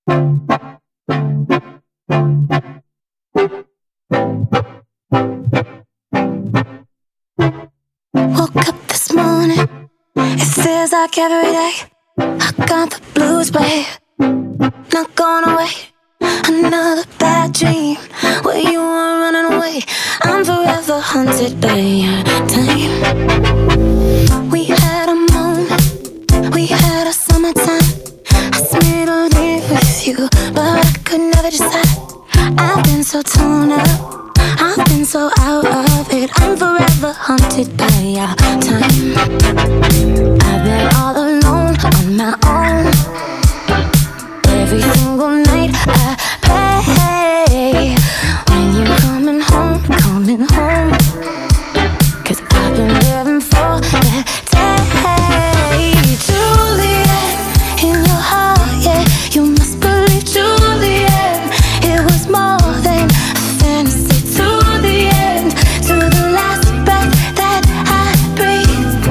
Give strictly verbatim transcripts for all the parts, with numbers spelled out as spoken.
Woke up this morning, it feels like every day I got the blues, babe, not going away. Another bad dream where you were running away. I'm forever haunted by your time. We had a moment, we had a summertime. I spent all day with you, but I could never decide. I've been so torn up, I've been so out of it. I'm forever haunted by our time. I've been all alone on my own. Every single night I pray when you're coming home, coming home. Cause I've been living for that day. Juliet, in your heart, yeah, you must believe Juliet. It was more than a fantasy. To the end, to the last breath that I breathe,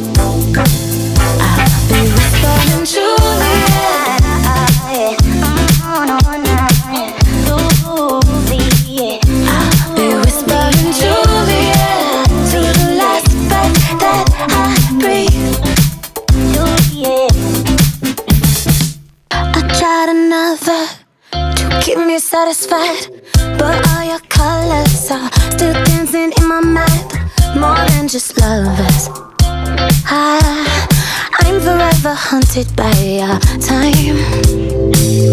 I'll be whispering Juliet. I'll be whispering Juliet to the last breath that I breathe. I tried another to keep me satisfied, but all your colors are still dancing in my mind. More than just lovers, I, I'm forever haunted by our time.